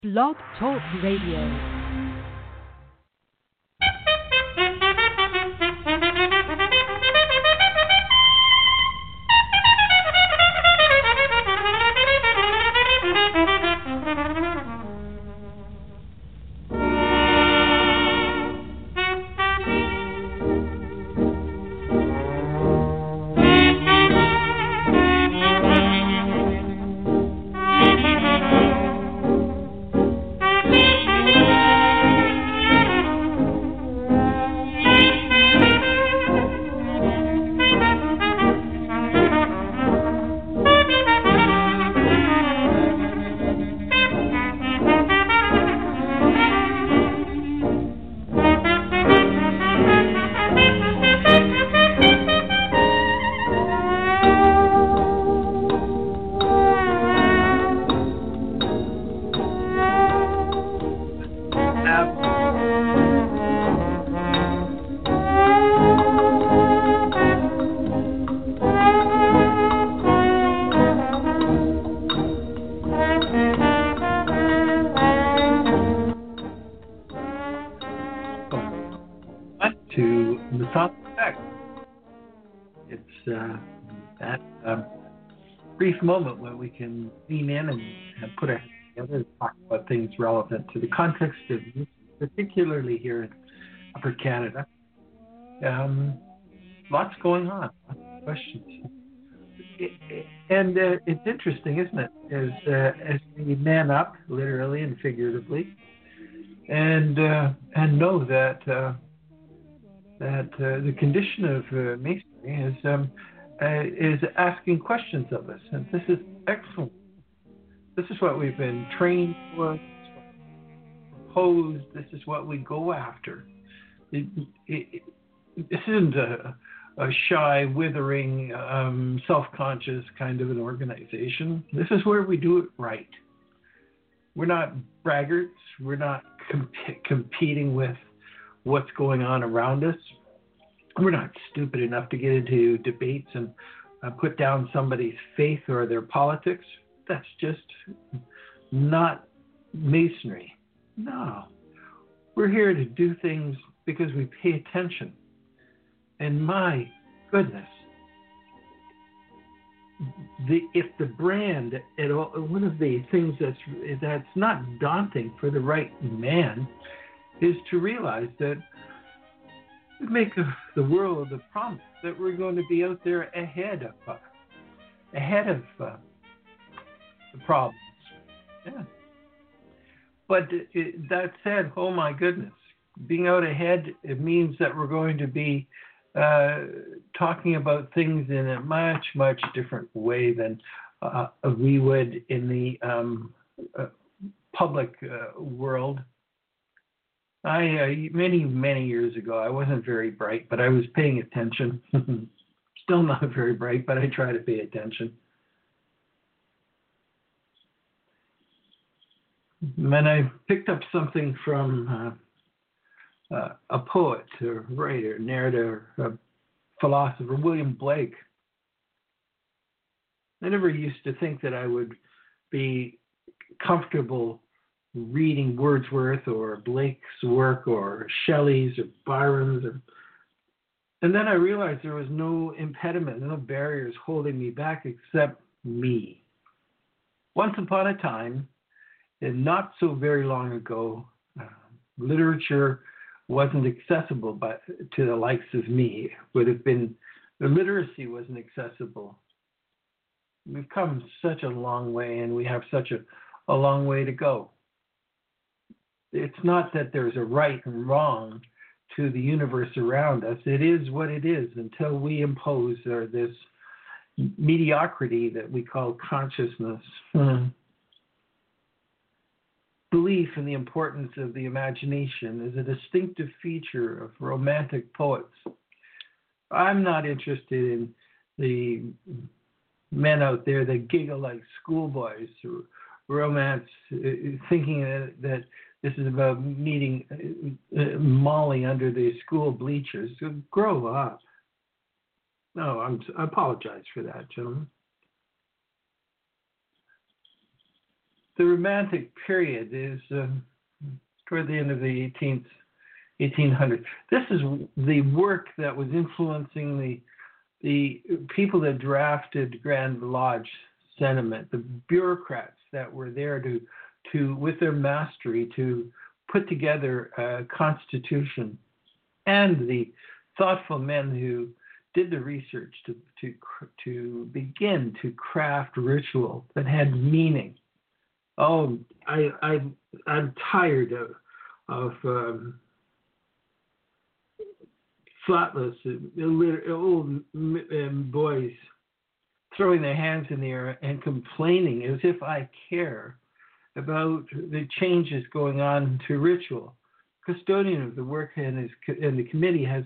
Blog Talk Radio. Brief moment when we can lean in and put our heads together and talk about things relevant to the context of music, particularly here in Upper Canada. Lots going on, lots of questions. And it's interesting, isn't it, as we man up, literally and figuratively, and know that the condition of masonry is asking questions of us, and this is excellent. This is what we've been trained for, proposed. This is what we go after. This isn't a shy, withering, self-conscious kind of an organization. This is where we do it right. We're not braggarts. We're not competing with what's going on around us. We're not stupid enough to get into debates and put down somebody's faith or their politics. That's just not masonry. No. We're here to do things because we pay attention. And my goodness, if the brand, one of the things that's not daunting for the right man is to realize that we make the world the promise that we're going to be out there ahead of the problems. Yeah. But that said, oh my goodness, being out ahead, it means that we're going to be talking about things in a much, much different way than we would in the public world. Many years ago, I wasn't very bright, but I was paying attention. Still not very bright, but I try to pay attention. And I picked up something from a poet, a writer, narrator, a philosopher, William Blake. I never used to think that I would be comfortable reading Wordsworth or Blake's work or Shelley's or Byron's. And then I realized there was no impediment, no barriers holding me back except me. Once upon a time, and not so very long ago, literature wasn't accessible to the likes of me. The literacy wasn't accessible. We've come such a long way, and we have such a long way to go. It's not that there's a right and wrong to the universe around us. It is what it is until we impose this mediocrity that we call consciousness. Belief in the importance of the imagination is a distinctive feature of romantic poets. I'm not interested in the men out there that giggle like schoolboys or romance, thinking that this is about meeting Molly under the school bleachers. So grow up. No, I apologize for that, gentlemen. the Romantic period is toward the end of the 1800s. This is the work that was influencing the people that drafted Grand Lodge sentiment, the bureaucrats that were there to with their mastery to put together a constitution, and the thoughtful men who did the research to begin to craft ritual that had meaning. Oh, I'm tired of thoughtless old boys throwing their hands in the air and complaining as if I care about the changes going on to ritual. Custodian of the work and the committee has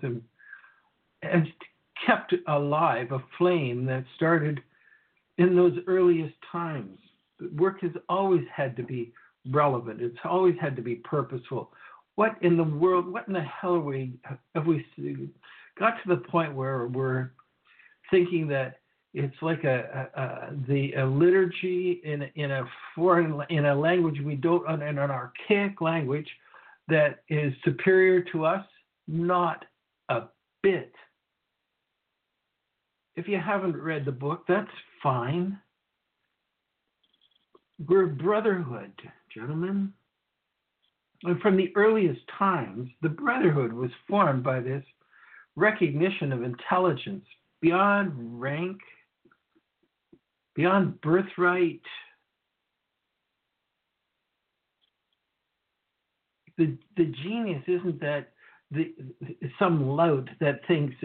kept alive a flame that started in those earliest times. The work has always had to be relevant. It's always had to be purposeful. What in the world, what in the hell have we got to the point where we're thinking that it's like a liturgy in a language we don't, in an archaic language that is superior to us? Not a bit. If you haven't read the book, that's fine. We're brotherhood, gentlemen. And from the earliest times, the brotherhood was formed by this recognition of intelligence beyond rank, beyond birthright. The genius isn't that some lout that thinks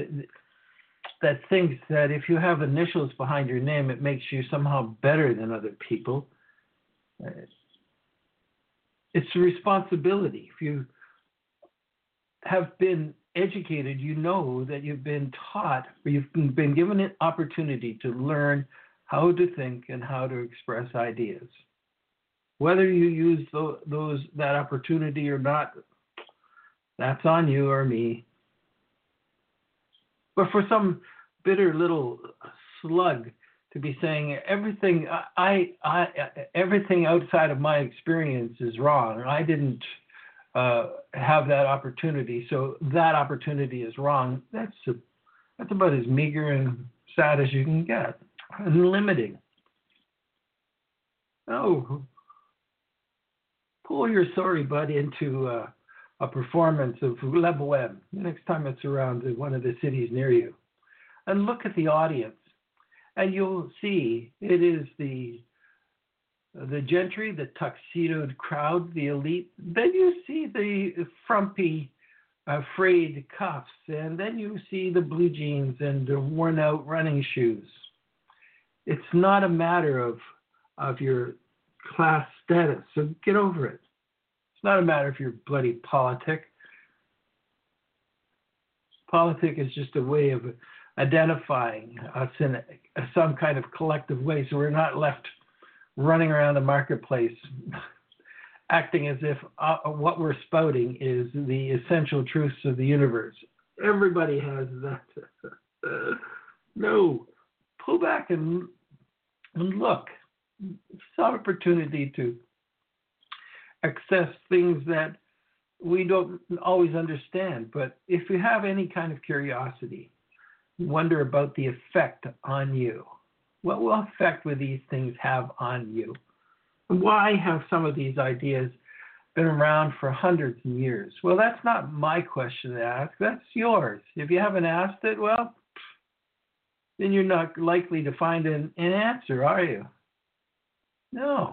that if you have initials behind your name, it makes you somehow better than other people. It's a responsibility. If you have been educated, you know that you've been taught, or you've been given an opportunity to learn how to think and how to express ideas. Whether you use that opportunity or not, that's on you or me. But for some bitter little slug to be saying everything everything outside of my experience is wrong, I didn't have that opportunity, so that opportunity is wrong. That's about as meager and sad as you can get, and limiting. Oh, pull your sorry butt into a performance of La Bohème next time it's around in one of the cities near you, and look at the audience, and you'll see it is the gentry, the tuxedoed crowd, the elite. Then you see the frumpy, frayed cuffs, and then you see the blue jeans and the worn-out running shoes. It's not a matter of your class status, so get over it. It's not a matter of your bloody politic. Politic is just a way of identifying us in some kind of collective way, so we're not left running around the marketplace acting as if what we're spouting is the essential truths of the universe. Everybody has that. No, pull back and look. It's an opportunity to access things that we don't always understand. But if you have any kind of curiosity, wonder about the effect on you. What effect will these things have on you? Why have some of these ideas been around for hundreds of years? Well, that's not my question to ask. That's yours. If you haven't asked it, well, then you're not likely to find an answer, are you? No.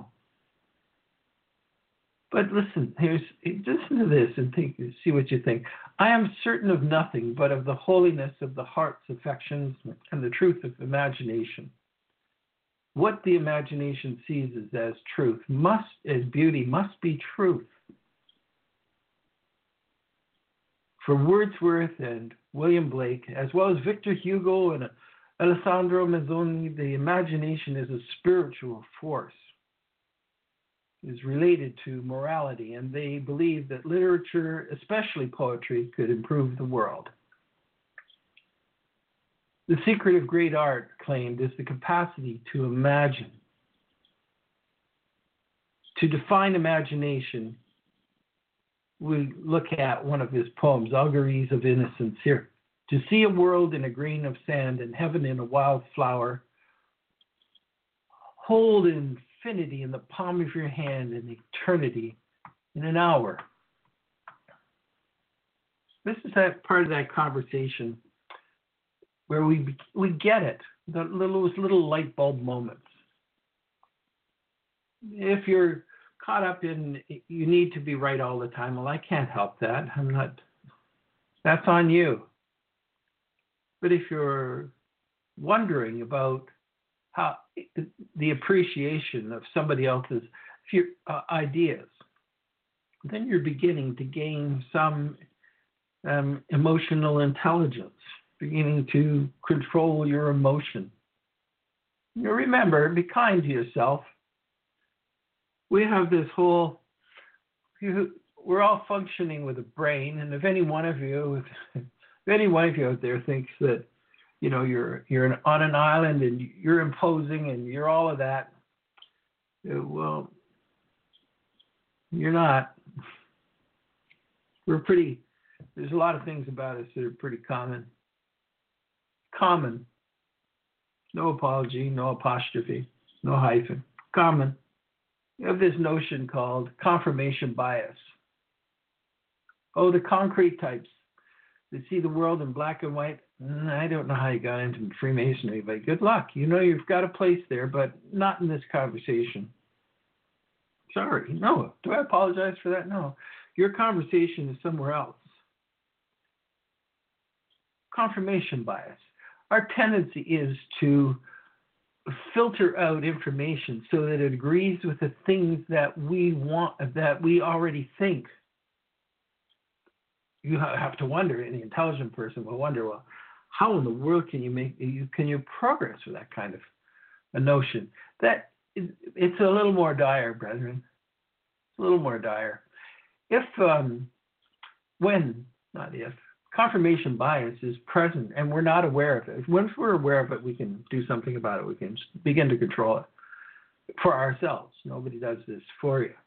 But listen to this and see what you think. I am certain of nothing but of the holiness of the heart's affections and the truth of imagination. What the imagination sees as truth, as beauty, must be truth. For Wordsworth and William Blake, as well as Victor Hugo and Alessandro Manzoni, the imagination is a spiritual force, is related to morality, and they believe that literature, especially poetry, could improve the world. The secret of great art, claimed, is the capacity to imagine. To define imagination, we look at one of his poems, Auguries of Innocence here. To see a world in a grain of sand and heaven in a wild flower, hold infinity in the palm of your hand and eternity in an hour. This is that part of that conversation where we get it, those little light bulb moments. If you're caught up in you need to be right all the time, well, I can't help that. I'm not. That's on you. But if you're wondering about how the appreciation of somebody else's ideas, then you're beginning to gain some emotional intelligence, beginning to control your emotion. You remember, be kind to yourself. We have this whole, we're all functioning with a brain, and if any one of you out there thinks that, you know, you're on an island and you're imposing and you're all of that, well, you're not. There's a lot of things about us that are pretty common. Common. No apology, no apostrophe, no hyphen. Common. You have this notion called confirmation bias. Oh, the concrete types that see the world in black and white. I don't know how you got into Freemasonry, but good luck. You know you've got a place there, but not in this conversation. Sorry. No. Do I apologize for that? No. Your conversation is somewhere else. Confirmation bias. Our tendency is to filter out information so that it agrees with the things that we want, that we already think. You have to wonder, and the intelligent person will wonder, well, how in the world can you progress with that kind of a notion? That it's a little more dire, brethren. It's a little more dire. Not if, confirmation bias is present and we're not aware of it. Once we're aware of it, we can do something about it. We can begin to control it for ourselves. Nobody does this for you.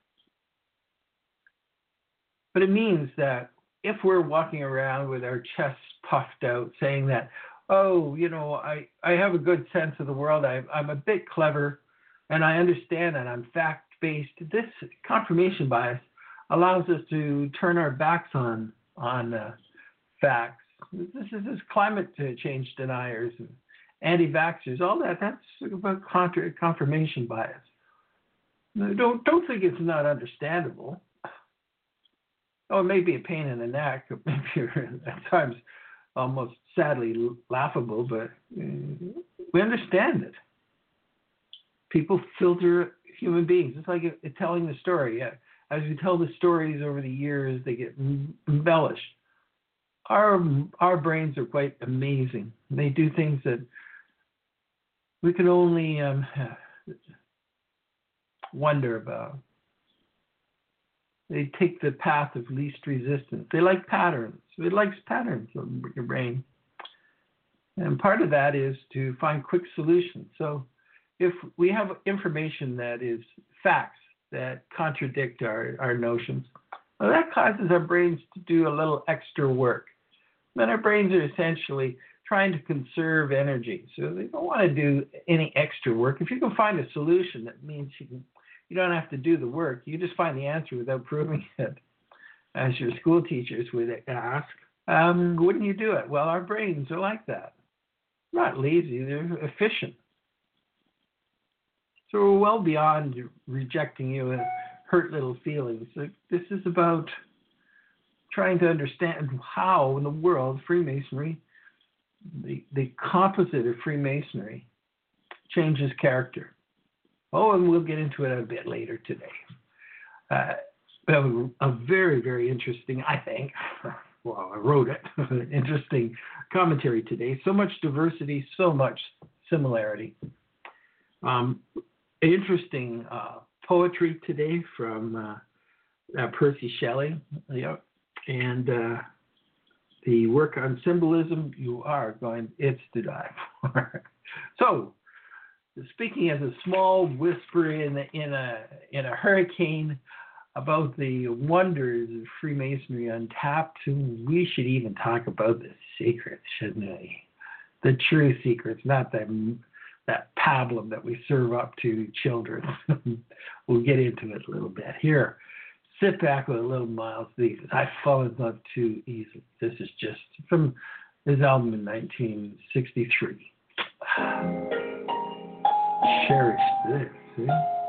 But it means that if we're walking around with our chests puffed out saying that, oh, you know, I have a good sense of the world, I'm a bit clever, and I understand that I'm fact-based, this confirmation bias allows us to turn our backs on facts. This climate change deniers, and anti-vaxxers, all that. That's about confirmation bias. Don't think it's not understandable. Oh, it may be a pain in the neck, maybe at times almost sadly laughable, but we understand it. People filter human beings. It's like telling the story. As we tell the stories over the years, they get embellished. Our brains are quite amazing. They do things that we can only wonder about. They take the path of least resistance. They like patterns. It likes patterns in your brain. And part of that is to find quick solutions. So if we have information that is facts that contradict our notions, well, that causes our brains to do a little extra work. Then our brains are essentially trying to conserve energy. So they don't want to do any extra work. If you can find a solution, that means you don't have to do the work. You just find the answer without proving it, as your school teachers would ask. Wouldn't you do it? Well, our brains are like that. Not lazy, they're efficient. So we're well beyond rejecting you and hurt little feelings. This is about trying to understand how in the world Freemasonry, the composite of Freemasonry, changes character. Oh, and we'll get into it a bit later today. A very, very interesting, I think, well, I wrote it, interesting commentary today. So much diversity, so much similarity. Interesting poetry today from Percy Shelley. Yep. And the work on symbolism, it's to die for. So, speaking as a small whisper in a hurricane about the wonders of Freemasonry Untapped, we should even talk about the secrets, shouldn't we? The true secrets, not that pablum that we serve up to children. We'll get into it a little bit. Here, sit back with a little Miles Davis. I've fallen in love too easily. This is just from his album in 1963. Cherish this, see?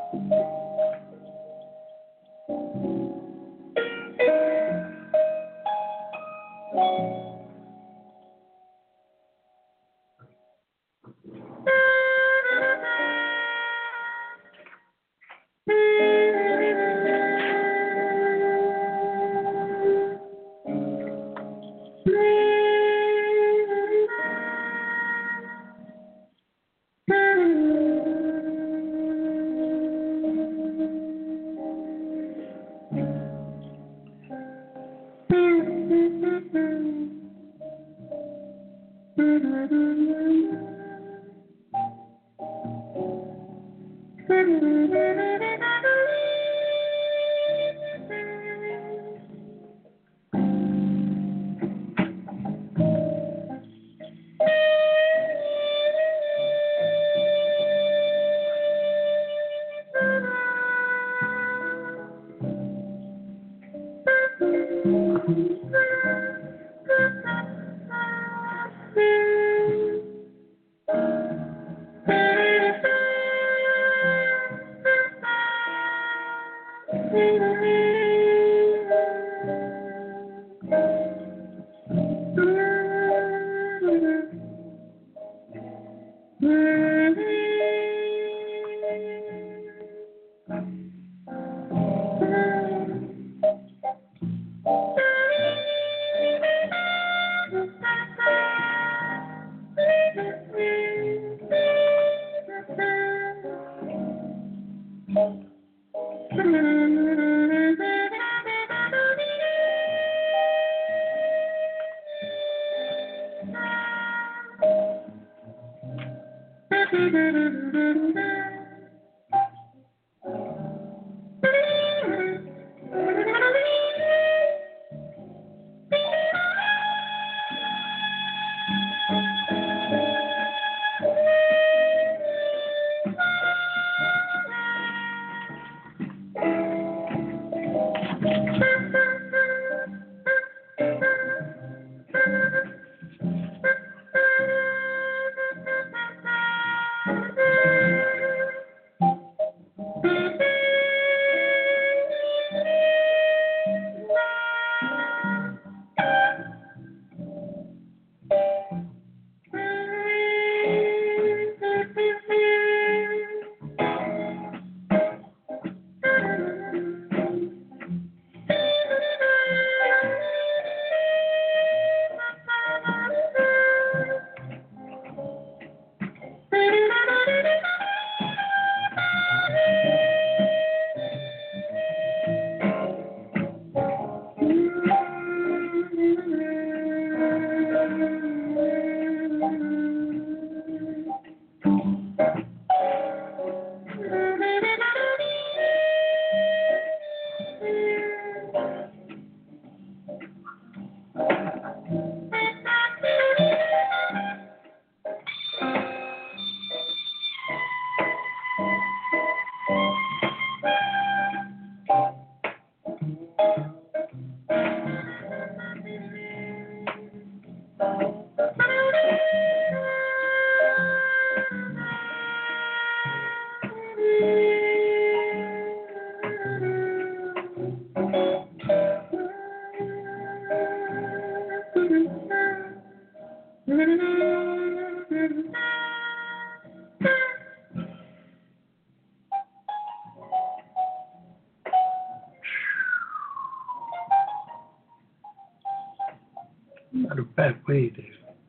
Not a bad way to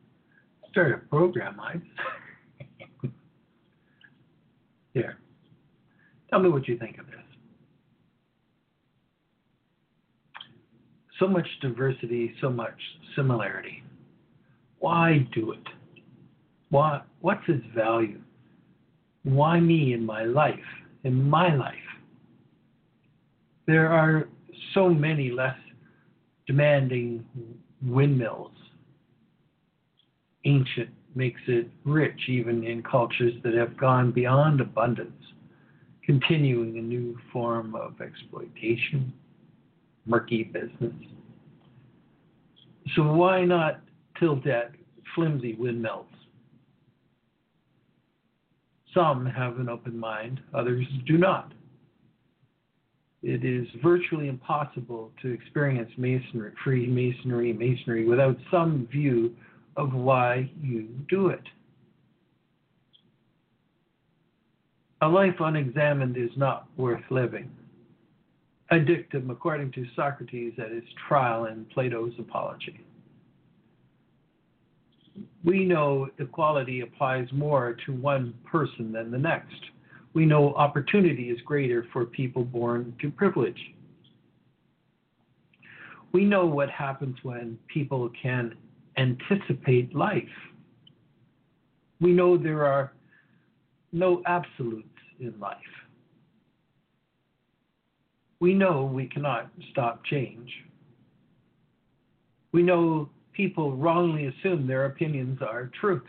start a program, Mike. Here. Tell me what you think of this. So much diversity, so much similarity. Why do it? What's its value? Why me in my life? In my life. There are so many less demanding windmills. Ancient makes it rich even in cultures that have gone beyond abundance, continuing a new form of exploitation, murky business. So why not tilt at flimsy windmills? Some have an open mind, others do not. It is virtually impossible to experience masonry, Freemasonry without some view of why you do it. A life unexamined is not worth living. A dictum according to Socrates at his trial in Plato's Apology. We know equality applies more to one person than the next. We know opportunity is greater for people born to privilege. We know what happens when people can anticipate life. We know there are no absolutes in life. We know we cannot stop change. We know people wrongly assume their opinions are truths.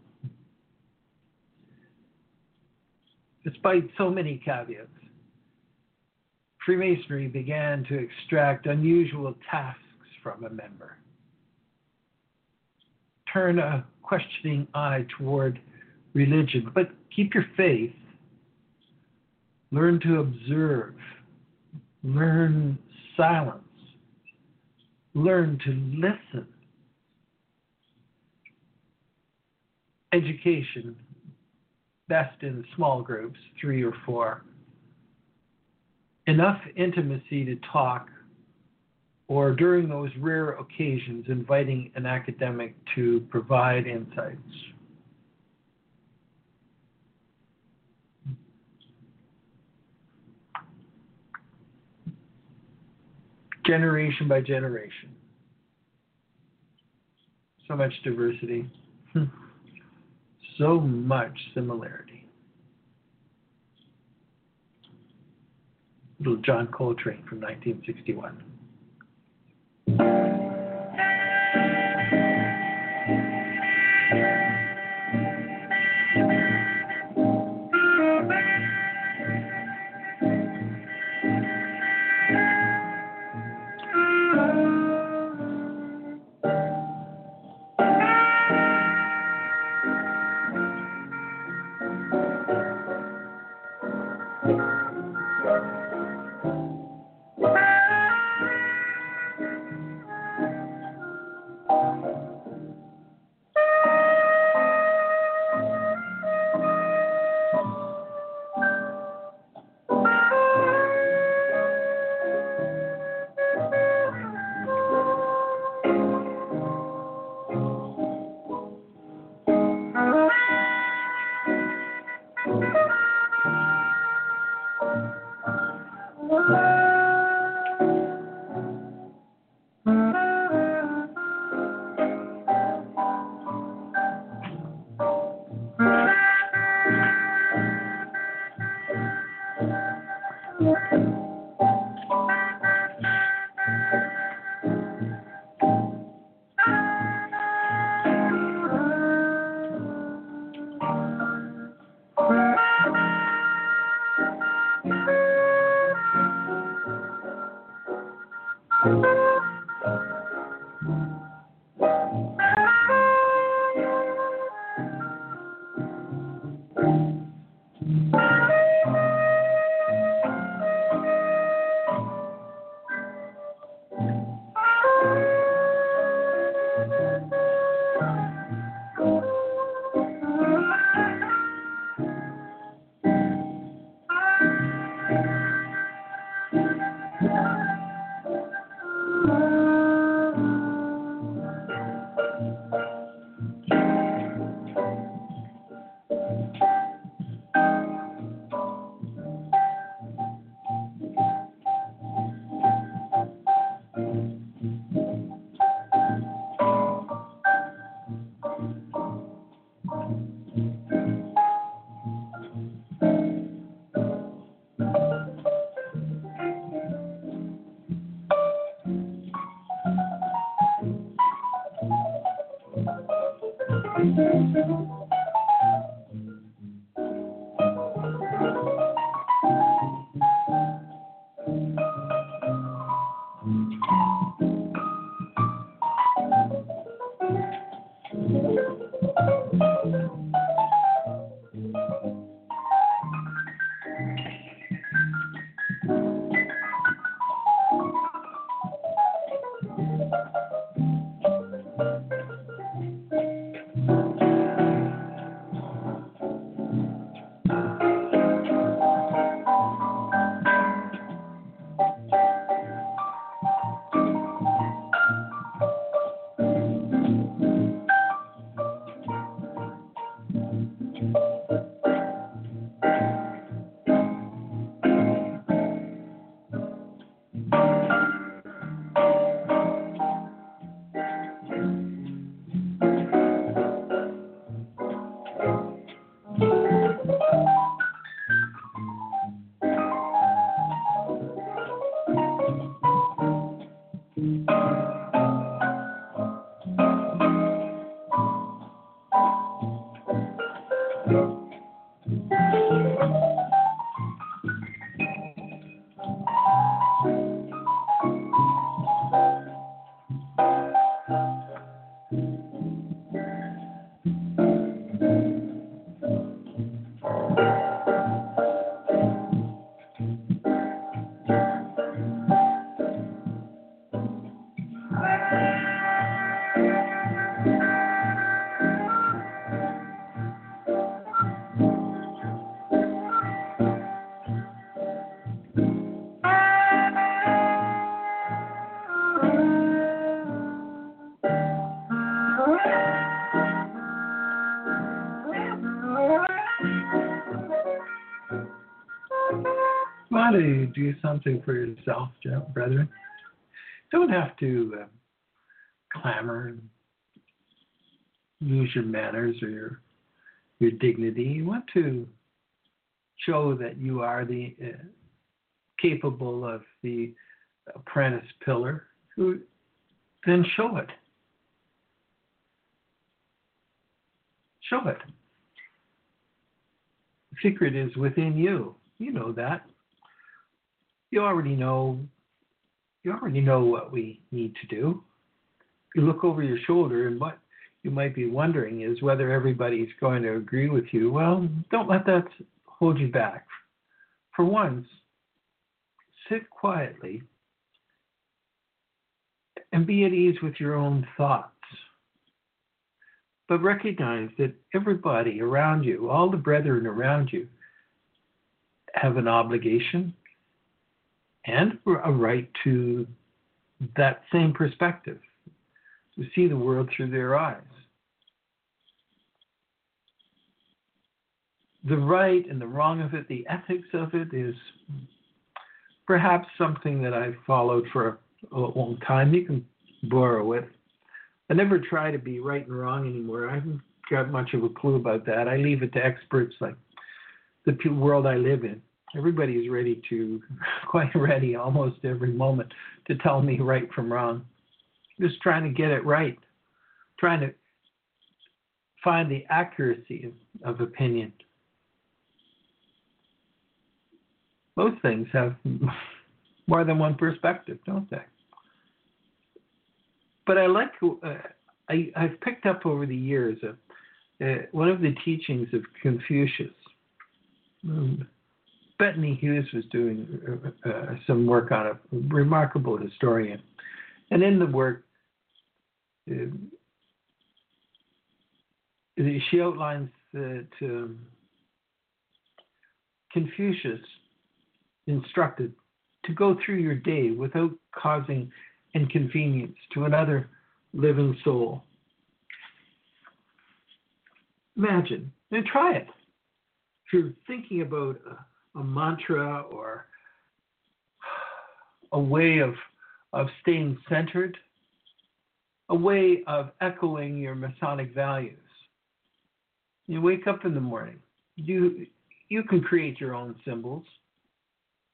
Despite so many caveats, Freemasonry began to extract unusual tasks from a member. Turn a questioning eye toward religion, but keep your faith. Learn to observe. Learn silence. Learn to listen. Education, best in small groups, 3 or 4. Enough intimacy to talk, or during those rare occasions, inviting an academic to provide insights. Generation by generation. So much diversity. So much similarity. Little John Coltrane from 1961. Want to do something for yourself, brethren. Don't have to clamor and lose your manners or your dignity. You want to show that you are the capable of the apprentice pillar, who then show it. Show it. The secret is within you. You know that. You already know what we need to do. You look over your shoulder, and what you might be wondering is whether everybody's going to agree with you. Well, don't let that hold you back. For once, sit quietly and be at ease with your own thoughts. But recognize that everybody around you, all the brethren around you, have an obligation and a right to that same perspective, to see the world through their eyes. The right and the wrong of it, the ethics of it, is perhaps something that I've followed for a long time. You can borrow it. I never try to be right and wrong anymore. I haven't got much of a clue about that. I leave it to experts like the world I live in. Everybody's quite ready almost every moment to tell me right from wrong. Just trying to get it right. Trying to find the accuracy of opinion. Most things have more than one perspective, don't they? But I've picked up over the years one of the teachings of Confucius. Bethany Hughes was doing some work on a remarkable historian. And in the work, she outlines that Confucius instructed to go through your day without causing inconvenience to another living soul. Imagine, and try it. If you're thinking about a mantra or a way of staying centered, a way of echoing your Masonic values. You wake up in the morning. You can create your own symbols.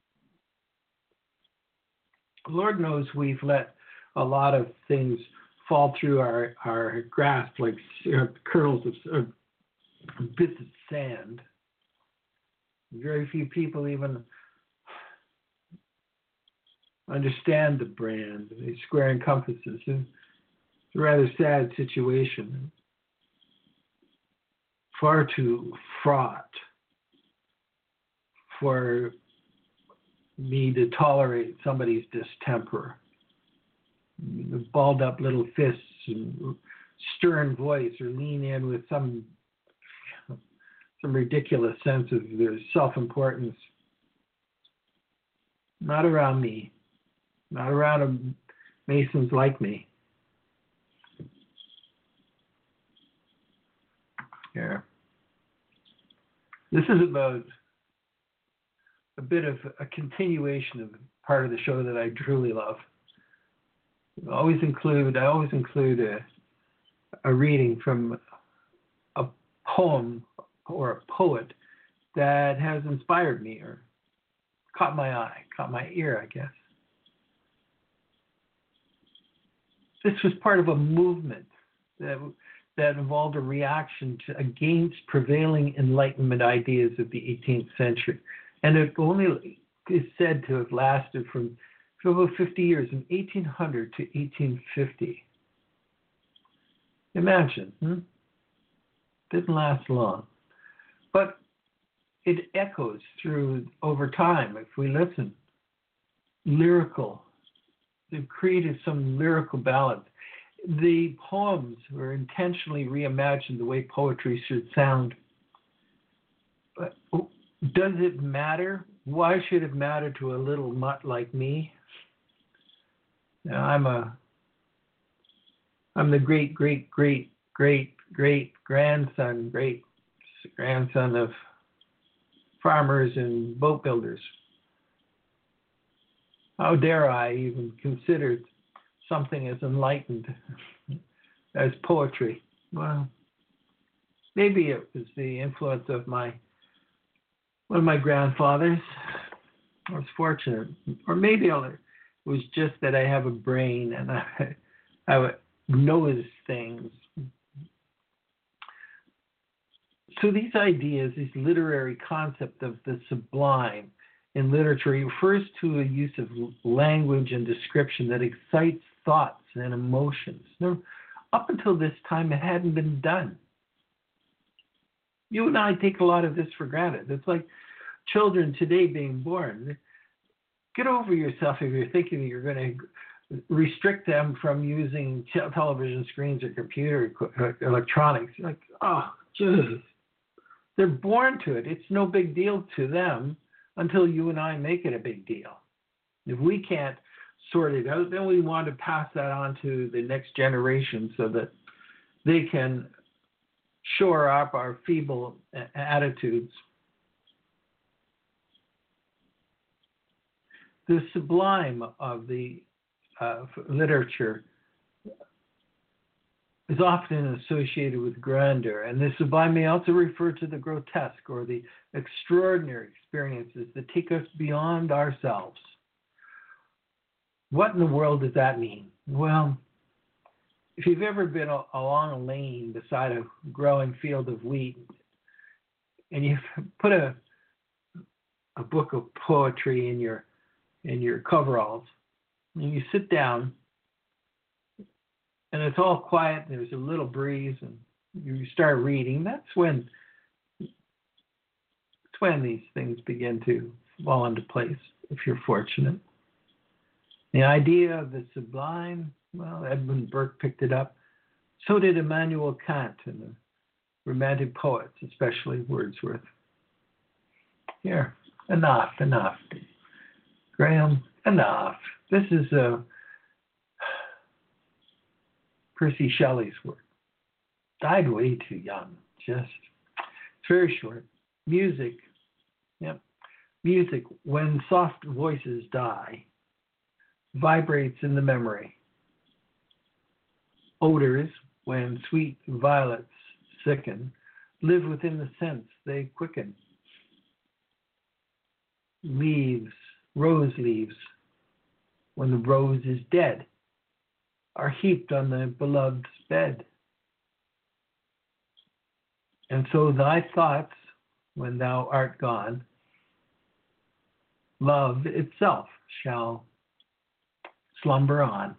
Lord knows we've let a lot of things fall through our grasp like kernels of bits of sand. Very few people even understand the brand, the square and compasses. It's a rather sad situation. Far too fraught for me to tolerate somebody's distemper. The balled up little fists and stern voice, or lean in with some ridiculous sense of their self-importance. Not around me. Not around Masons like me. Yeah. This is about a bit of a continuation of part of the show that I truly love. I always include a reading from a poem or a poet that has inspired me or caught my eye, caught my ear, I guess. This was part of a movement that involved a reaction against prevailing Enlightenment ideas of the 18th century. And it only is said to have lasted from about 50 years, from 1800 to 1850. Imagine, didn't last long. But it echoes through over time if we listen. Lyrical. They've created some lyrical ballads. The poems were intentionally reimagined the way poetry should sound. But does it matter? Why should it matter to a little mutt like me? Now, I'm the great grandson of farmers and boat builders. How dare I even consider something as enlightened as poetry? Well, maybe it was the influence of one of my grandfathers. I was fortunate, or maybe it was just that I have a brain and I would notice things. So these ideas, this literary concept of the sublime in literature refers to a use of language and description that excites thoughts and emotions. Now, up until this time, it hadn't been done. You and I take a lot of this for granted. It's like children today being born. Get over yourself if you're thinking that you're going to restrict them from using television screens or computer electronics. You're like, oh, jeez. They're born to it. It's no big deal to them until you and I make it a big deal. If we can't sort it out, then we want to pass that on to the next generation so that they can shore up our feeble attitudes. The sublime of the literature is often associated with grandeur, and the sublime may also refer to the grotesque or the extraordinary experiences that take us beyond ourselves. What in the world does that mean? Well, if you've ever been along a lane beside a growing field of wheat and you've put a book of poetry in your coveralls and you sit down and it's all quiet, and there's a little breeze, and you start reading, that's when these things begin to fall into place, if you're fortunate. The idea of the sublime, well, Edmund Burke picked it up. So did Immanuel Kant and the Romantic poets, especially Wordsworth. Here, enough. Graham, enough. This is Percy Shelley's work. Died way too young. It's very short. Music. Yep. Music, when soft voices die, vibrates in the memory. Odors, when sweet violets sicken, live within the sense they quicken. Leaves, rose leaves, when the rose is dead, are heaped on the beloved's bed. And so thy thoughts, when thou art gone, love itself shall slumber on.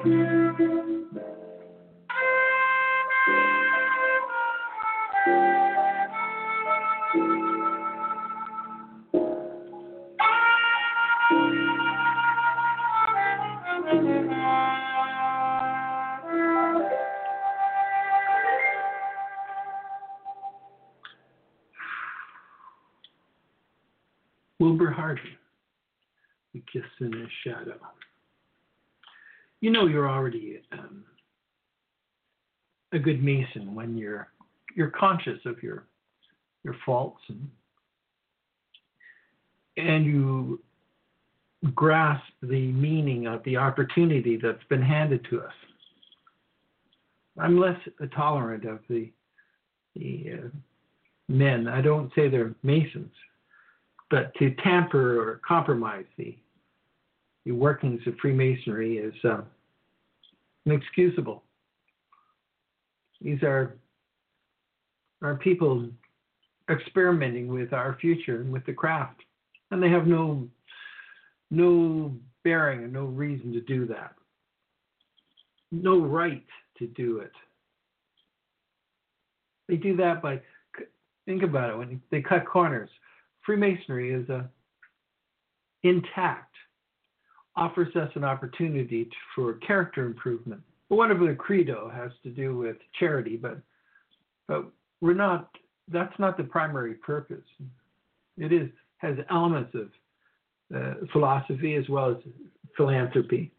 Wilbur Hardy, The Kiss in the Shadow. You know you're already a good Mason when you're conscious of your faults and you grasp the meaning of the opportunity that's been handed to us. I'm less tolerant of the men. I don't say they're Masons, but to tamper or compromise the workings of Freemasonry is inexcusable. These are people experimenting with our future and with the craft, and they have no bearing and no reason to do that. No right to do it. They do that by, think about it, when they cut corners. Freemasonry is intact, offers us an opportunity for character improvement. Whatever the credo has to do with charity, but we're not. That's not the primary purpose. It has elements of philosophy as well as philanthropy.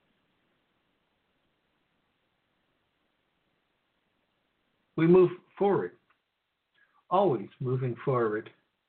We move forward, always moving forward.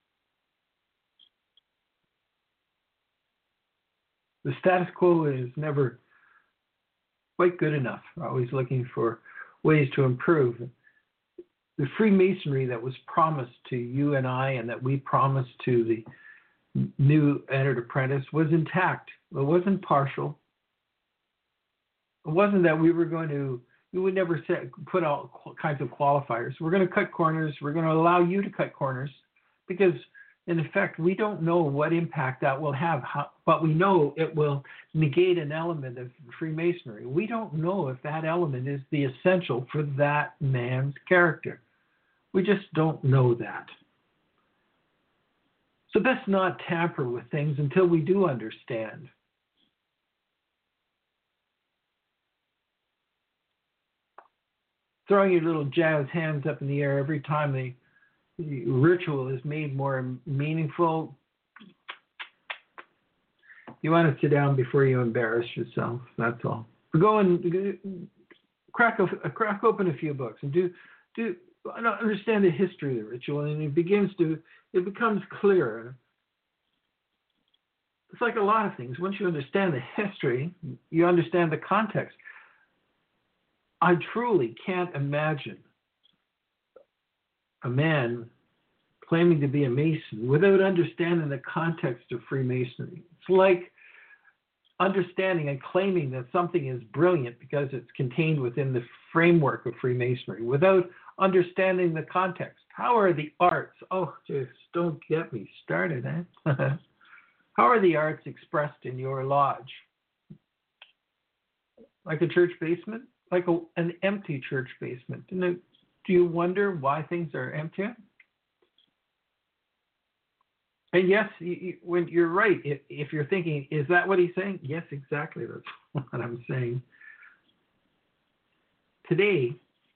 The status quo is never quite good enough. We're always looking for ways to improve. The Freemasonry that was promised to you and I, and that we promised to the new entered apprentice, was intact. It wasn't partial. It wasn't that we would never put all kinds of qualifiers. We're going to cut corners. We're going to allow you to cut corners because, in effect, we don't know what impact that will have, but we know it will negate an element of Freemasonry. We don't know if that element is the essential for that man's character. We just don't know that. So best not tamper with things until we do understand. Throwing your little jazz hands up in the air every time the ritual is made more meaningful. You want to sit down before you embarrass yourself. That's all. Go and crack open a few books and understand the history of the ritual, and it becomes clearer. It's like a lot of things. Once you understand the history, you understand the context. I truly can't imagine a man claiming to be a Mason without understanding the context of Freemasonry. It's like understanding and claiming that something is brilliant because it's contained within the framework of Freemasonry without understanding the context. How are the arts? Oh, just don't get me started, eh? How are the arts expressed in your lodge? Like a church basement? Like an empty church basement? Do you wonder why things are empty? And yes, when you're right, if you're thinking, is that what he's saying? Yes, exactly. That's what I'm saying. Today,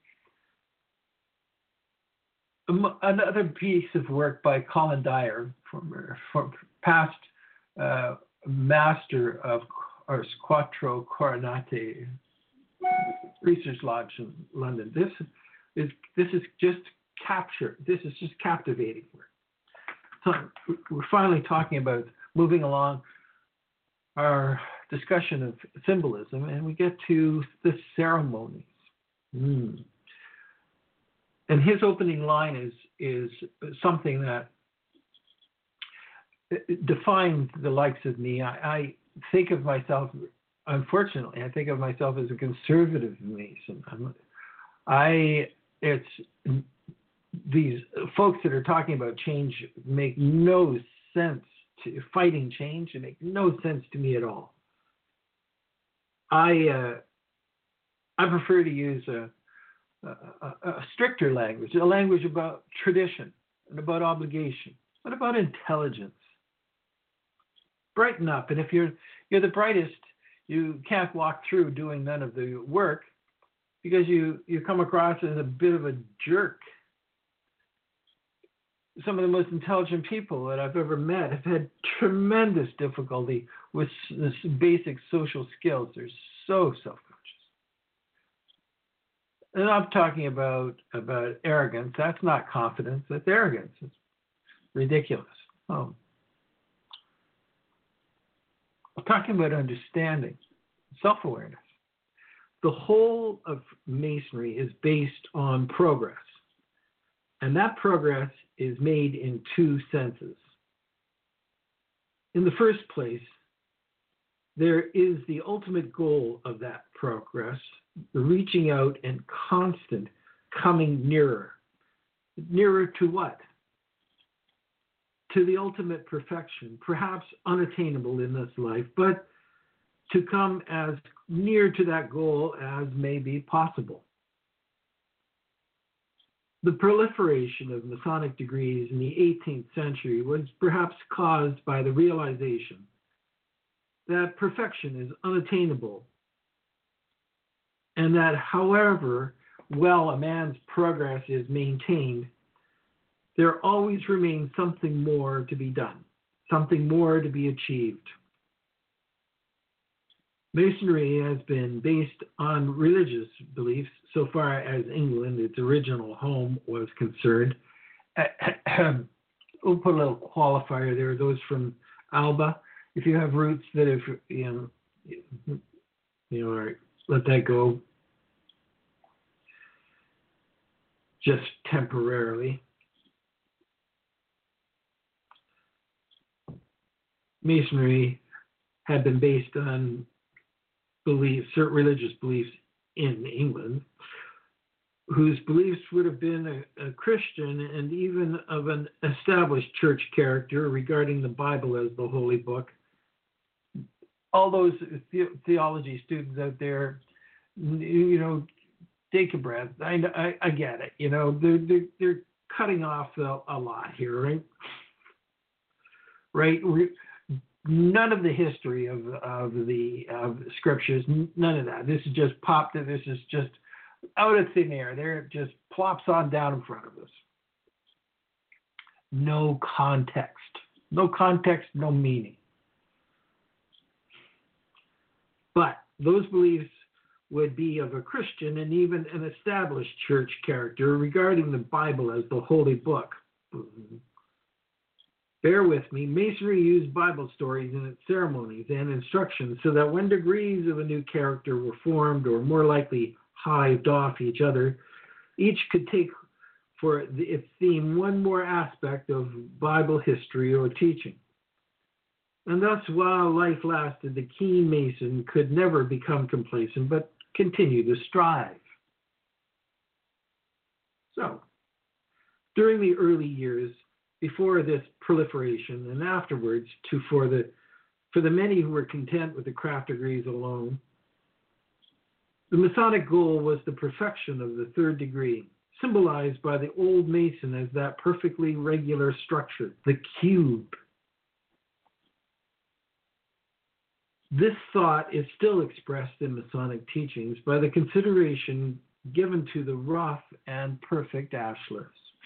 another piece of work by Colin Dyer, from past master of Ars Quattro Coronate Research Lodge in London. This is just captivating work. So we're finally talking about moving along our discussion of symbolism, and we get to the ceremonies. And his opening line is something that defines the likes of me. I think of myself, unfortunately, I think of myself as a conservative Mason. These folks that are talking about change make no sense fighting change. It makes no sense to me at all. I I prefer to use a stricter language, a language about tradition and about obligation, but about intelligence. Brighten up, and if you're the brightest, you can't walk through doing none of the work because you come across as a bit of a jerk. Some of the most intelligent people that I've ever met have had tremendous difficulty with this basic social skills. They're so self-conscious. And I'm talking about arrogance. That's not confidence. That's arrogance. It's ridiculous. I'm talking about understanding, self-awareness. The whole of Masonry is based on progress. And that progress is made in two senses. In the first place, there is the ultimate goal of that progress, the reaching out and constant coming nearer. Nearer to what? To the ultimate perfection, perhaps unattainable in this life, but to come as near to that goal as may be possible. The proliferation of Masonic degrees in the 18th century was perhaps caused by the realization that perfection is unattainable, and that however well a man's progress is maintained, there always remains something more to be done, something more to be achieved. Masonry has been based on religious beliefs so far as England, its original home, was concerned. We'll put a little qualifier there. Those from Alba, if you have roots that have, let that go just temporarily. Masonry had been based on certain religious beliefs in England, whose beliefs would have been a Christian and even of an established church character regarding the Bible as the holy book. All those theology students out there, take a breath. I get it. They're cutting off a lot here, right? Right. None of the history of the scriptures, none of that. This is just popped. This is just out of thin air. There, it just plops on down in front of us. No context. No context, no meaning. But those beliefs would be of a Christian and even an established church character regarding the Bible as the holy book. Bear with me, Masonry used Bible stories in its ceremonies and instructions so that when degrees of a new character were formed or more likely hived off each other, each could take for its theme one more aspect of Bible history or teaching. And thus, while life lasted, the keen Mason could never become complacent, but continue to strive. So, during the early years, before this proliferation and afterwards, for the many who were content with the craft degrees alone, the Masonic goal was the perfection of the third degree, symbolized by the old Mason as that perfectly regular structure, the cube. This thought is still expressed in Masonic teachings by the consideration given to the rough and perfect ashlars.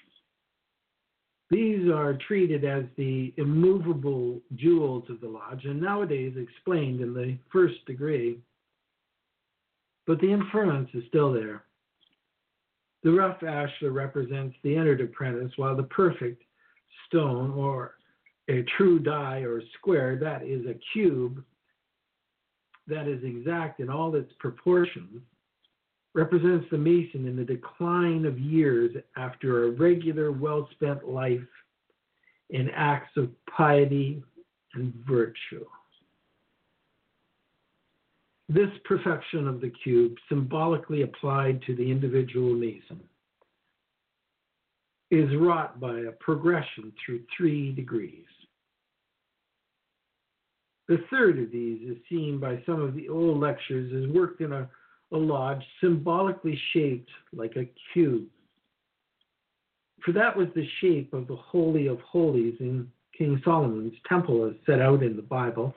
These are treated as the immovable jewels of the lodge and nowadays explained in the first degree, but the inference is still there. The rough ashlar represents the entered apprentice, while the perfect stone, or a true die or square, that is a cube, that is exact in all its proportions, represents the Mason in the decline of years after a regular, well-spent life in acts of piety and virtue. This perfection of the cube, symbolically applied to the individual Mason, is wrought by a progression through 3 degrees. The third of these is seen by some of the old lectures as worked in a a lodge symbolically shaped like a cube. For that was the shape of the Holy of Holies in King Solomon's temple as set out in the Bible.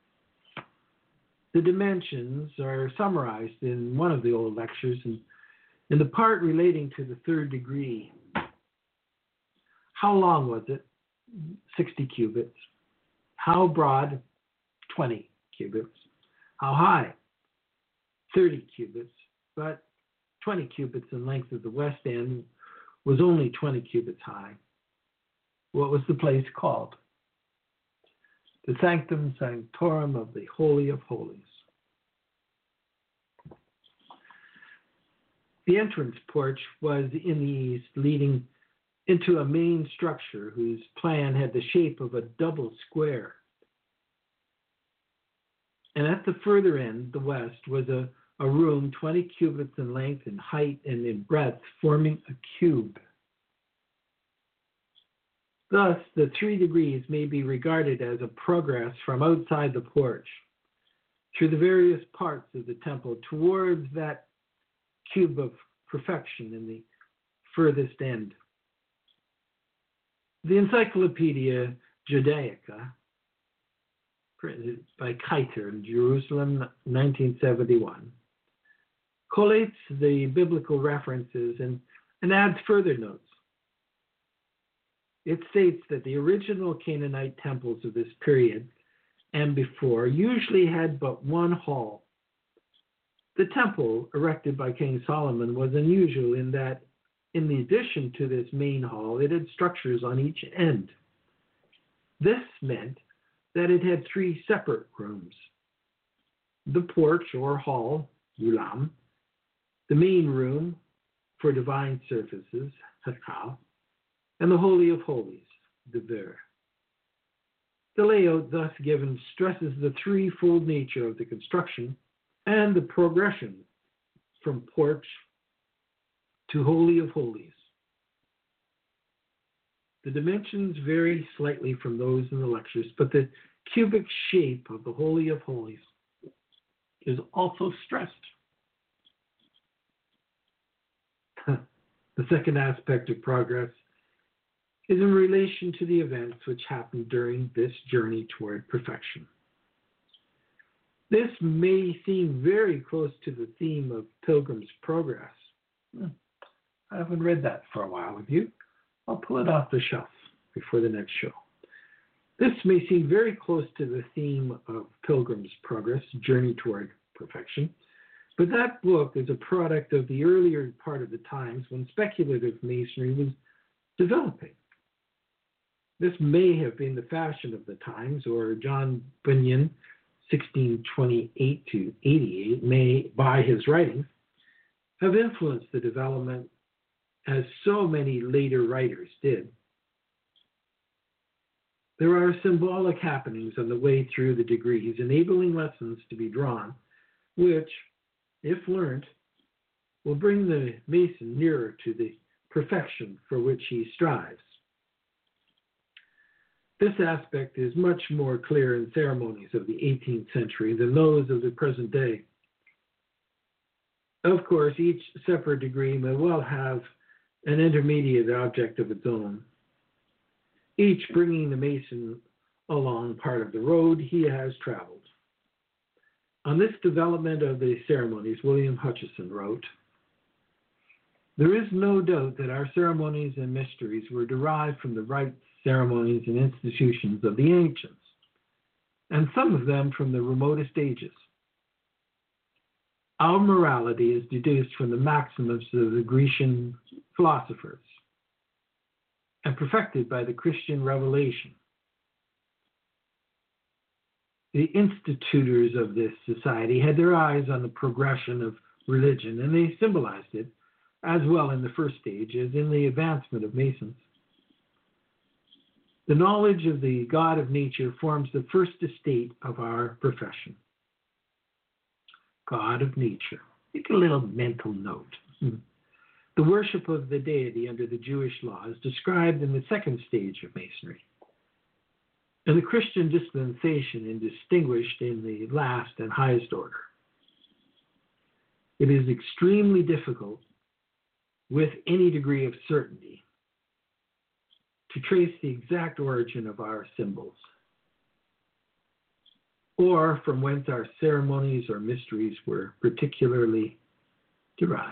The dimensions are summarized in one of the old lectures in the part relating to the third degree. How long was it? 60 cubits. How broad? 20 cubits. How high? 30 cubits. But 20 cubits in length at the west end was only 20 cubits high. What was the place called? The Sanctum Sanctorum of the Holy of Holies. The entrance porch was in the east, leading into a main structure whose plan had the shape of a double square. And at the further end, the west, was a room 20 cubits in length, in height, and in breadth, forming a cube. Thus, the 3 degrees may be regarded as a progress from outside the porch through the various parts of the temple towards that cube of perfection in the furthest end. The Encyclopedia Judaica, printed by Keiter in Jerusalem, 1971, collates the biblical references and adds further notes. It states that the original Canaanite temples of this period and before usually had but one hall. The temple erected by King Solomon was unusual in that, in addition to this main hall, it had structures on each end. This meant that it had 3 separate rooms: the porch or hall, ulam, the main room for divine services, hakal, and the Holy of Holies, dever. The layout thus given stresses the threefold nature of the construction and the progression from porch to Holy of Holies. The dimensions vary slightly from those in the lectures, but the cubic shape of the Holy of Holies is also stressed. The second aspect of progress is in relation to the events which happened during this journey toward perfection. This may seem very close to the theme of Pilgrim's Progress. I haven't read that for a while with you. I'll pull it off the shelf before the next show. This may seem very close to the theme of Pilgrim's Progress, Journey Toward Perfection, but that book is a product of the earlier part of the times when speculative masonry was developing. This may have been the fashion of the times, or John Bunyan, 1628 to 88, may, by his writings, have influenced the development as so many later writers did. There are symbolic happenings on the way through the degrees, enabling lessons to be drawn, which, if learned, will bring the Mason nearer to the perfection for which he strives. This aspect is much more clear in ceremonies of the 18th century than those of the present day. Of course, each separate degree may well have an intermediate object of its own, each bringing the Mason along part of the road he has traveled. On this development of the ceremonies, William Hutcheson wrote, "There is no doubt that our ceremonies and mysteries were derived from the rites, ceremonies, and institutions of the ancients, and some of them from the remotest ages. Our morality is deduced from the maxims of the Grecian philosophers and perfected by the Christian revelation. The institutors of this society had their eyes on the progression of religion, and they symbolized it as well in the first stage as in the advancement of Masons. The knowledge of the God of nature forms the first estate of our profession." God of nature. Make a little mental note. The worship of the deity under the Jewish law is described in the second stage of Masonry, and the Christian dispensation is distinguished in the last and highest order. It is extremely difficult, with any degree of certainty, to trace the exact origin of our symbols, or from whence our ceremonies or mysteries were particularly derived.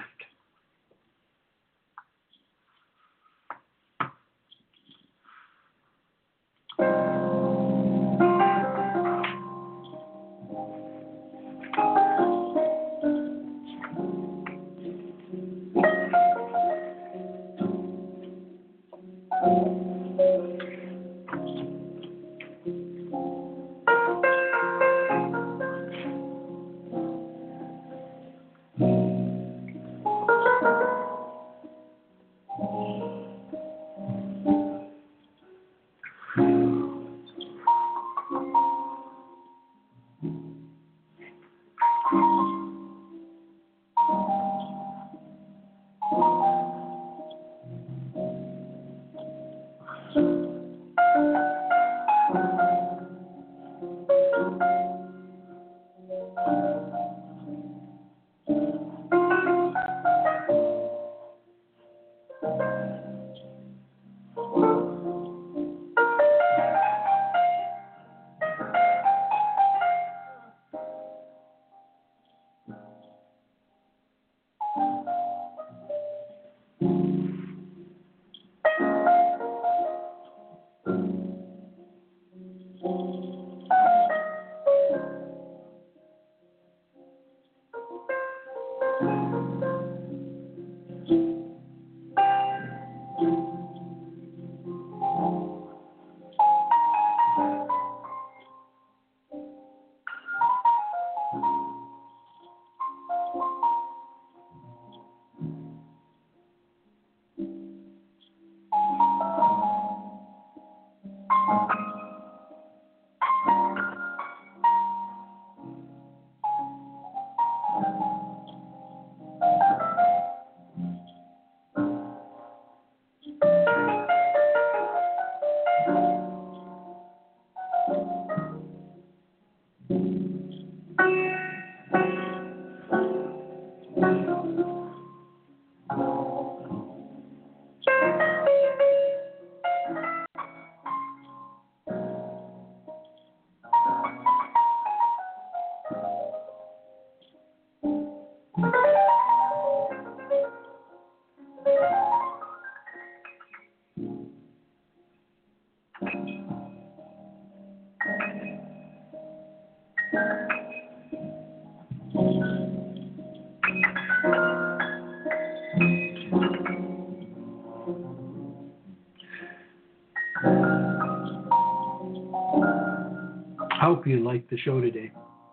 I hope you liked the show today.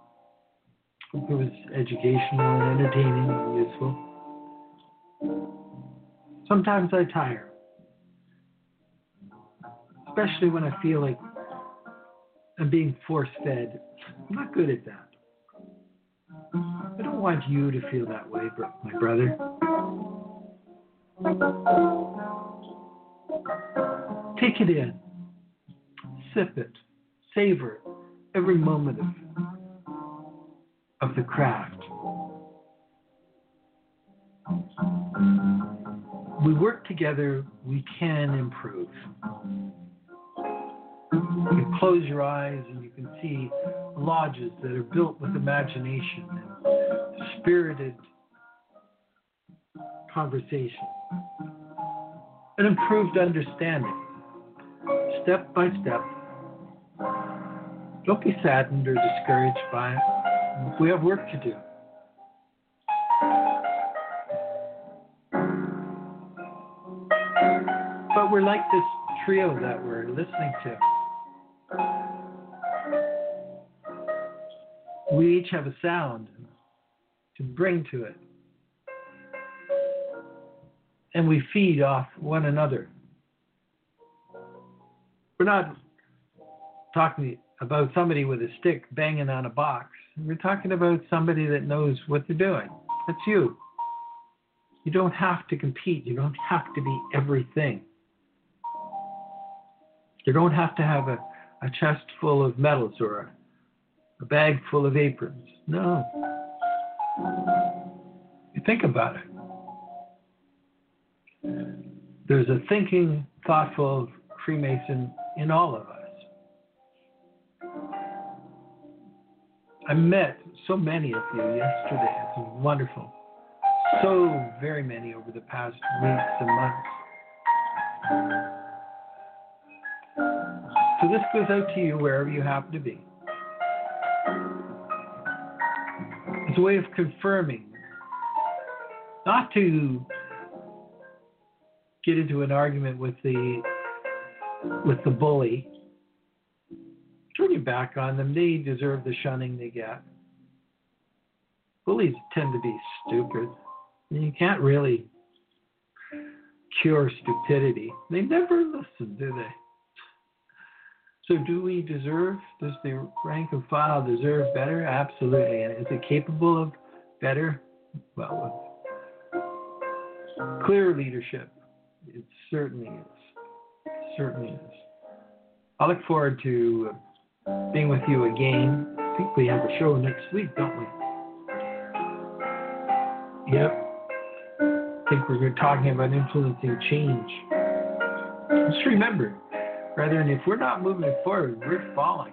Hope it was educational and entertaining and useful. Sometimes I tire, especially when I feel like I'm being force-fed. I'm not good at that. I don't want you to feel that way, my brother. Take it in. Sip it. Savor every moment of the craft. We work together, we can improve. You can close your eyes and you can see lodges that are built with imagination and spirited conversation, an improved understanding, step by step. Don't be saddened or discouraged by it. We have work to do. But we're like this trio that we're listening to. We each have a sound to bring to it. And we feed off one another. We're not talking about somebody with a stick banging on a box. We're talking about somebody that knows what they're doing. That's you. You don't have to compete. You don't have to be everything. You don't have to have a chest full of medals or a bag full of aprons. No. think about it. There's a thinking, thoughtful Freemason in all of us. I met so many of you yesterday. It's wonderful. So very many over the past weeks and months. So this goes out to you wherever you happen to be. It's a way of confirming, not to get into an argument with the bully. Turn your back on them. They deserve the shunning they get. Bullies tend to be stupid. You can't really cure stupidity. They never listen, do they? So do we deserve, does the rank and file deserve better? Absolutely. And is it capable of better? Well, with clear leadership, it certainly is. It certainly is. I look forward to being with you again. I think we have a show next week, don't we? Yep. I think we're talking about influencing change. Just remember, brethren, if we're not moving forward, we're falling.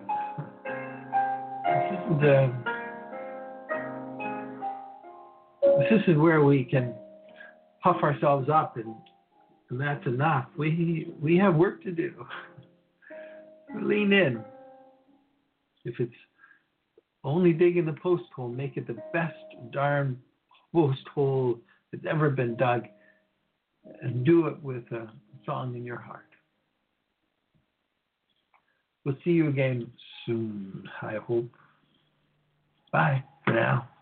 This isn't where we can puff ourselves up and that's enough. We have work to do. Lean in. If it's only digging the post hole, make it the best darn post hole that's ever been dug, and do it with a song in your heart. We'll see you again soon, I hope. Bye for now.